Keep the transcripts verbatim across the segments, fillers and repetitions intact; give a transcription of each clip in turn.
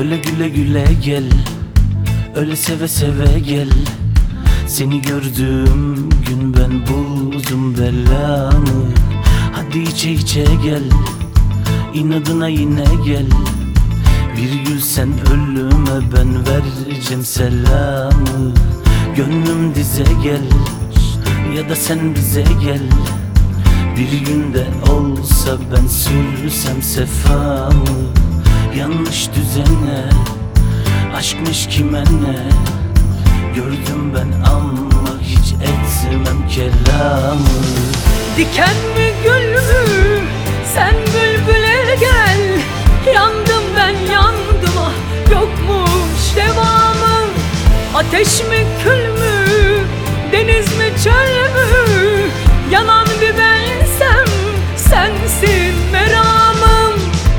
Öyle güle güle gel, öyle seve seve gel. Seni gördüğüm gün ben buldum belamı. Hadi içe içe gel, inadına yine gel. Bir gül sen ölüme ben vereceğim selamı. Gönlüm dize gel, ya da sen bize gel. Bir günde olsa ben sürsem sefamı. Yanlış düzene, aşkmış kime ne? Gördüm ben ama hiç etmem kelamı. Diken mi gül mü? Sen bülbüle gel. Yandım ben yandım ah, yokmuş devamı. Ateş mi kül mü? Deniz mi çöl mü? Yanan bir bensem sensin meramım.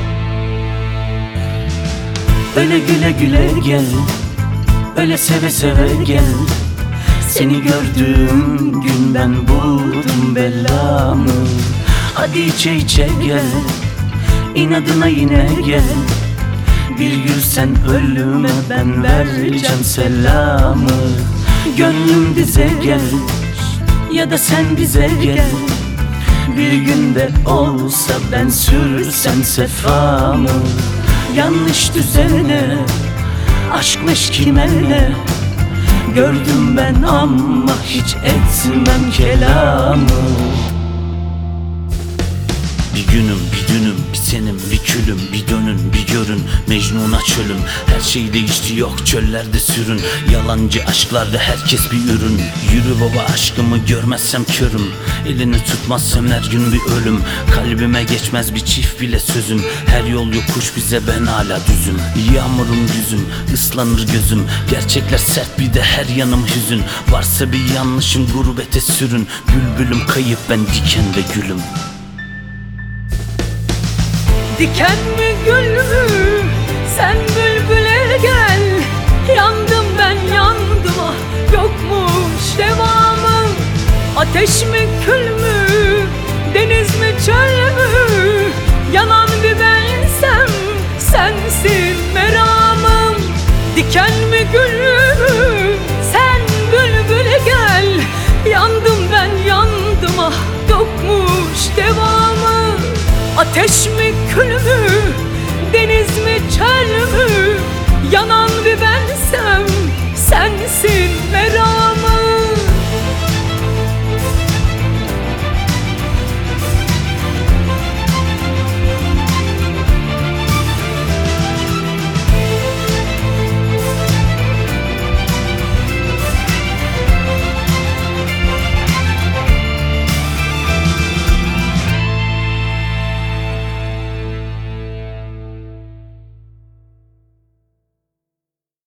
Öyle güle güle gel, öyle seve seve gel. Seni gördüğüm gün ben buldum belamı. Hadi içe içe gel, inadına yine gel. Bir gül sen ölüme ben vereceğim selamı. Gönlüm dize gel, ya da sen bize gel. Bir günde olsa ben sürsem sefamı. Yanlış düzene, aşkmış kime ne? Gördüm ben ama hiç etmem kelamı. Bir günüm, bir dünüm, bir senim, bir külüm, bir dönün, bir görün. Mecnun'a çölüm, her şey değişti yok çöllerde sürün. Yalancı aşklarda herkes bir ürün. Yürü baba aşkımı görmezsem körüm. Elini tutmazsam her gün bir ölüm. Kalbime geçmez bir çift bile sözüm. Her yol yokuş bize ben hala düzüm. Yağmurum düzüm, ıslanır gözüm. Gerçekler sert bir de her yanım hüzün. Varsa bir yanlışım gurbete sürün. Bülbülüm kayıp ben diken ve gülüm. Diken mi gül mü? Sen bülbüle gel. Yandım ben yandım ah, yokmuş devamı. Ateş mi